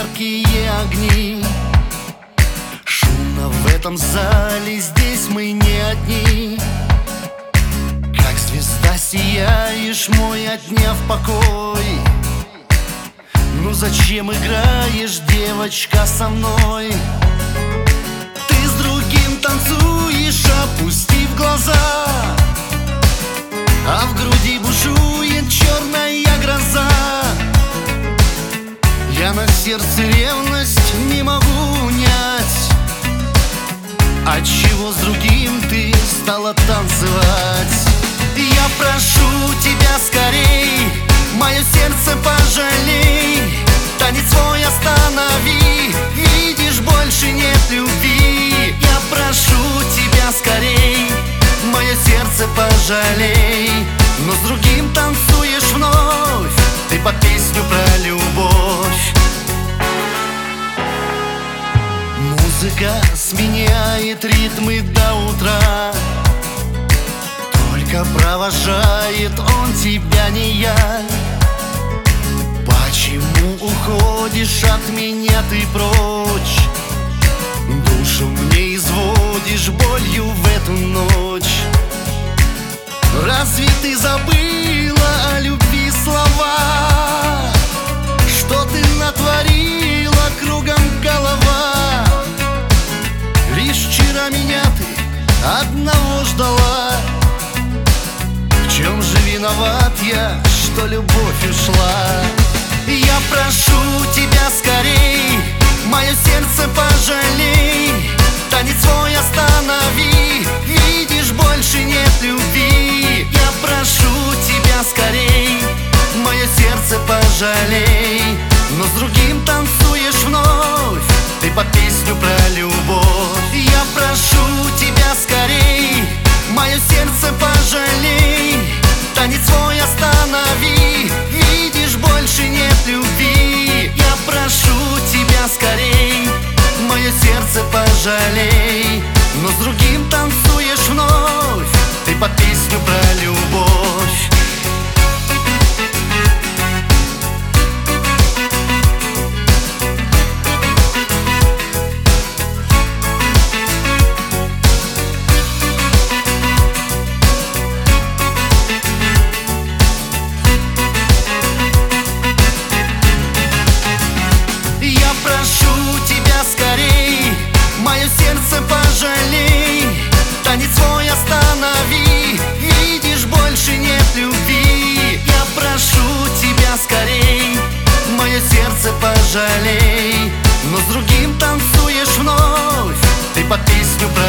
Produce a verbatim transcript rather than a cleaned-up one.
яркие огни. Шумно в этом зале, здесь мы не одни. Как звезда сияешь, мой отняв покой. Ну зачем играешь, девочка, со мной? Ты с другим танцуешь, опустив глаза, а в груди бушует черная гроза. Я на сердце ревность не могу унять. Отчего с другим ты стала танцевать? Я прошу тебя скорей, мое сердце пожалей. Танец свой останови, видишь, больше нет любви. Я прошу тебя скорей, мое сердце пожалей. Но с другим танцуешь вновь, ты под песню про любовь. Музыка сменяет ритмы до утра, только провожает он тебя, не я. Почему уходишь от меня ты прочь? Душу мне изводишь болью в эту ночь. Разве ты забыла о любви слова? Что ты натворила, кругом голова? Лишь вчера меня ты одного ждала. В чем же виноват я, что любовь ушла? Я прошу тебя скорей, мое сердце пожалей. Танец свой останови, видишь, больше нет любви. Я прошу тебя скорей, мое сердце пожалей. Но с другим танцуешь вновь, ты под песню про любовь. Я прошу тебя скорей, мое сердце пожалей. Танец свой останови, видишь, больше нет любви. Я прошу тебя скорей, мое сердце пожалей. Но с другим танцуешь вновь, ты под песню про любовь. Мое сердце пожалей, танец свой останови, видишь, больше нет любви. Я прошу тебя скорей, мое сердце пожалей. Но с другим танцуешь вновь, ты под песню про